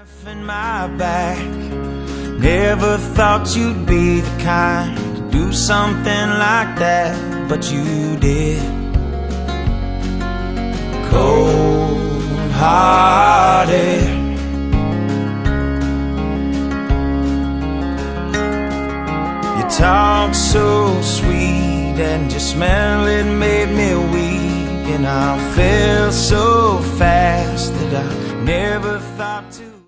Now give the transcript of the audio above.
In my back, never thought you'd be the kind to do something like that, but you did. Cold-hearted, you talk so sweet and your smell, it made me weak, and I fell so fast that I never